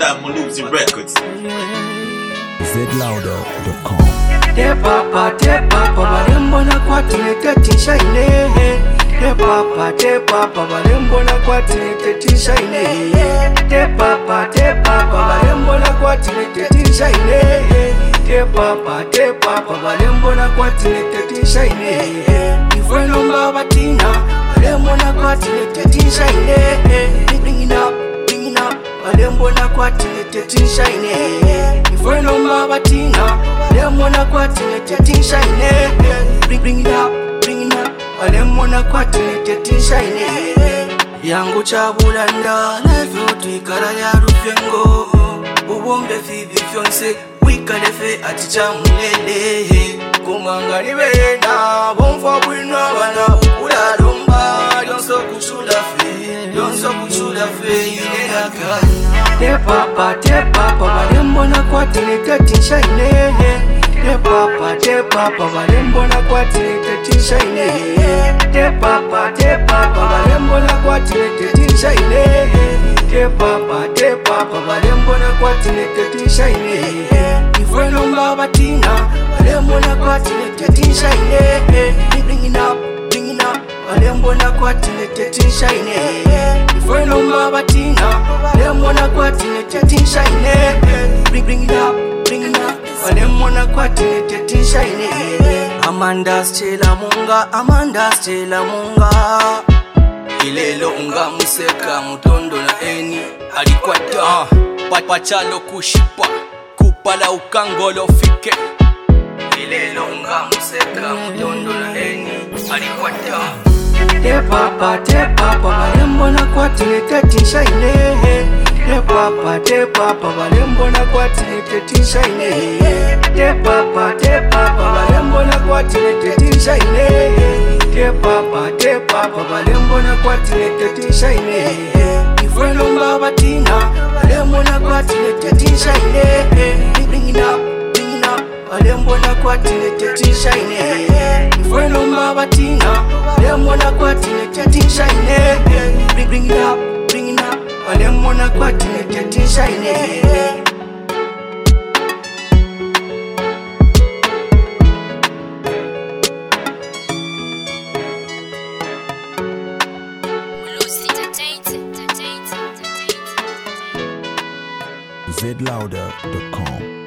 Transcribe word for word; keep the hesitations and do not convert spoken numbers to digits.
alongside Maluzi Records. zed louder dot com. Te papa, te papa, balembo na kwatile tetisha ine. Te papa, te papa, balembo na kwatile tetisha ine. Te papa, te papa, balembo na kwatile tetisha ine. Te papa, te papa, balembo na kwatile tetisha ine. Ifwe nomba batina, balembo na kwatile tetisha ine. Bring it up, bring it up, balembo na kwatile tetisha ine. Ifwe nomba batina, balembo na kwatile tetisha ine. Bring bring it up, bring it up, balembo na kwatile tetisha ine. Yangu chabulanda, levyo tuikara ya rufengo. Ubombe fibi fyonse, wikalefe aticha mulele. Kumangani wena, bonfa bwina wana ukula lumba. Yonso kuchula fe, yonso kuchula fe, yine yakana. Te papa, te papa, balembo na kwatile tetisha ine. Te papa, te papa, balembo na kwatile tetisha ine. Te papa, te papa, balembo na kwatile tetisha ine. Te papa, te papa, balembo na kwatile tetisha ine. Ifwe nomba batina, balembo na kwatile tetisha ine. Bring it up, bring it up, balembo na kwatile tetisha ine. Ifwe nomba batina, balembo na kwatile tetisha ine. Bring bring it up, bring it up, balembo na kwatile tetisha ine. Amanda stela munga, Amanda stela munga. Ilelo unga museka mutondo na eni alikwata pachalo kushipa kupala ukangolo fike. Ilelo unga museka mutondo na eni alikwata. Te papa, te papa, balembo na kwatile tetisha ine. Te papa, te papa, balembo na kwatile tetisha ine. Te papa, te papa, balembo na kwatile tetisha ine. Te papa, te papa, balembo na kwatile tetisha ine. Ifwe nomba batina, balembo na kwatile tetisha ine. Bring it up, bring it up, balembo na kwatile tetisha ine. Ifwe nomba batina, balembo na kwatile tetisha ine. Bring bring it up, bring it up, balembo na kwatile tetisha ine. zed louder dot com.